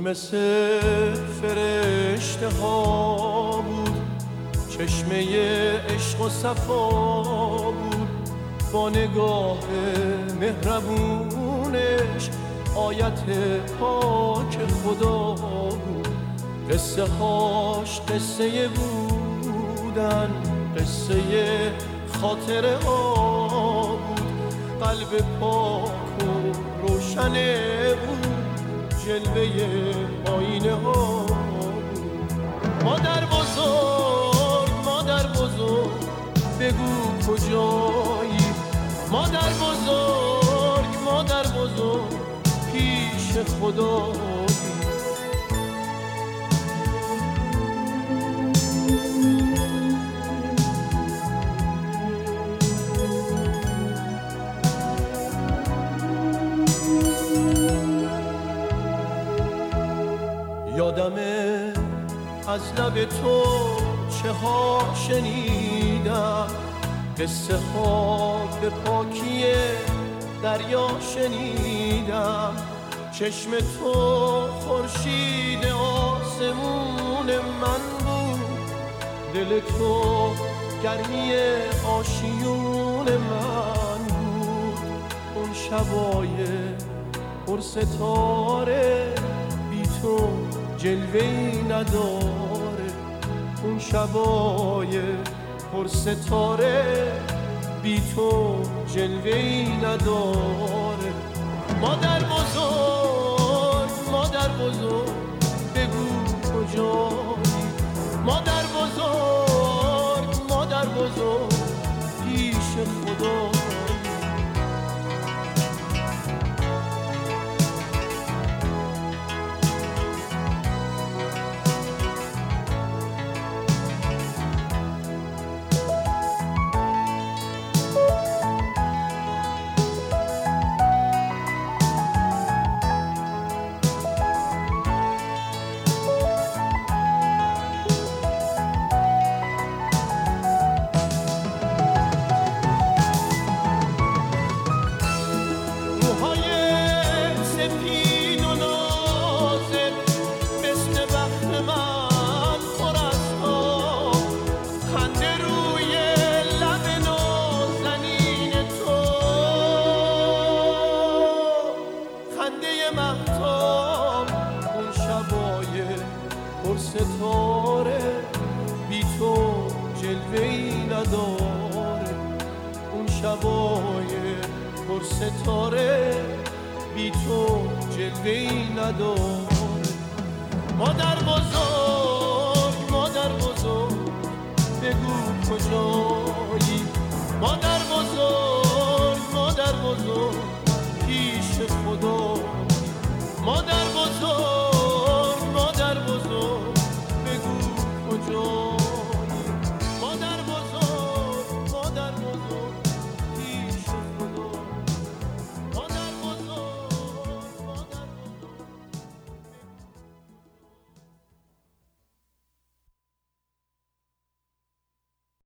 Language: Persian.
مثل فرشته ها بود، چشمه عشق و صفا بود، با نگاه مهربونش آیت پاک خدا بود. قصه هاش قصه بودن، قصه خاطره ها بود، قلب پاک و روشن بود، جلوه آینه ها بود. مادر بزرگ، مادر بزرگ، بگو کجایی؟ مادر بزرگ، مادر بزرگ، پیش خدایی. یادمه از لب تو چه ها شنیدم، قصه ها به پاکی دریا شنیدم. چشم تو خورشید آسمون من بود، دل تو گرمی آشیون من بود. اون شبای پر ستاره بی تو جلوه‌ای نداره، اون شبای پر ستاره بی تو جلوه‌ای نداره. مادر بزرگ، مادر بزرگ، بگو کجایی؟ مادر بزرگ، مادر بزرگ، پیش خدا. ستاره بی تو جلوه‌ای نداره، اون شبای پر ستاره بی تو جلوه‌ای نداره. مادر بزرگ، مادر بزرگ، بگو کجایی؟ مادر